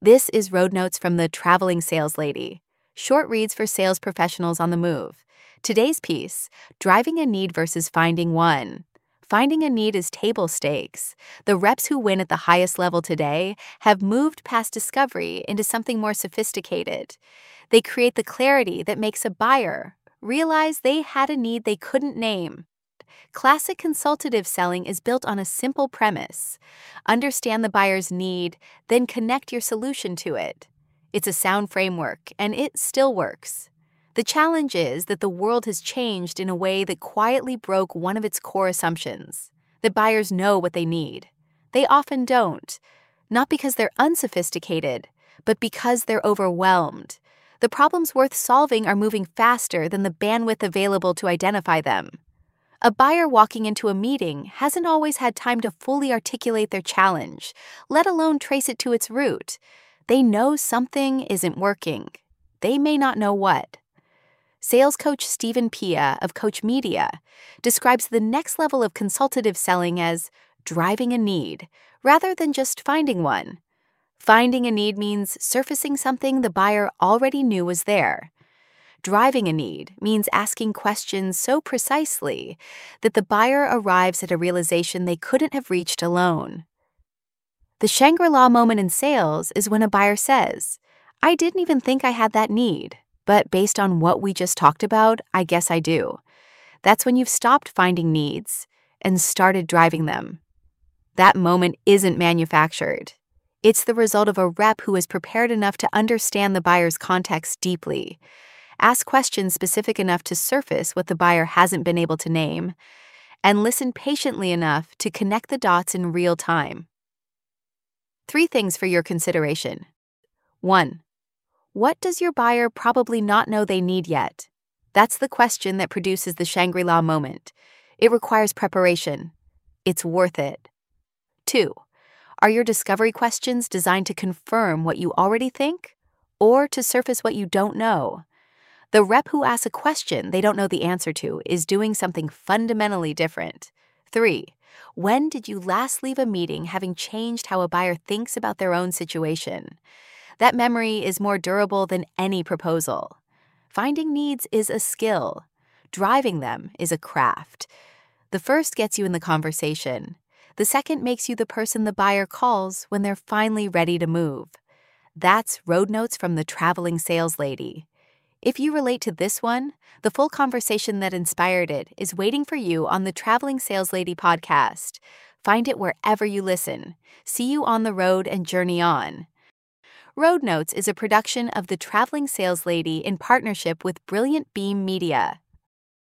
This is Road Notes from the Traveling Sales Lady, short reads for sales professionals on the move. Today's piece, Driving a Need versus Finding One. Finding a need is table stakes. The reps who win at the highest level today have moved past discovery into something more sophisticated. They create the clarity that makes a buyer realize they had a need they couldn't name. Classic consultative selling is built on a simple premise. Understand the buyer's need, then connect your solution to it. It's a sound framework, and it still works. The challenge is that the world has changed in a way that quietly broke one of its core assumptions, that buyers know what they need. They often don't, not because they're unsophisticated, but because they're overwhelmed. The problems worth solving are moving faster than the bandwidth available to identify them. A buyer walking into a meeting hasn't always had time to fully articulate their challenge, let alone trace it to its root. They know something isn't working. They may not know what. Sales coach Stephen Pia of Coach Media describes the next level of consultative selling as driving a need, rather than just finding one. Finding a need means surfacing something the buyer already knew was there. Driving a need means asking questions so precisely that the buyer arrives at a realization they couldn't have reached alone. The Shangri-La moment in sales is when a buyer says, "I didn't even think I had that need, but based on what we just talked about, I guess I do." That's when you've stopped finding needs and started driving them. That moment isn't manufactured. It's the result of a rep who is prepared enough to understand the buyer's context deeply, ask questions specific enough to surface what the buyer hasn't been able to name, and listen patiently enough to connect the dots in real time. 3 things for your consideration. 1. What does your buyer probably not know they need yet? That's the question that produces the Shangri-La moment. It requires preparation. It's worth it. 2. Are your discovery questions designed to confirm what you already think, or to surface what you don't know? The rep who asks a question they don't know the answer to is doing something fundamentally different. 3. When did you last leave a meeting having changed how a buyer thinks about their own situation? That memory is more durable than any proposal. Finding needs is a skill. Driving them is a craft. The first gets you in the conversation. The second makes you the person the buyer calls when they're finally ready to move. That's Road Notes from the Traveling Sales Lady. If you relate to this one, the full conversation that inspired it is waiting for you on the Traveling Sales Lady podcast. Find it wherever you listen. See you on the road and journey on. Road Notes is a production of the Traveling Sales Lady in partnership with Brilliant Beam Media.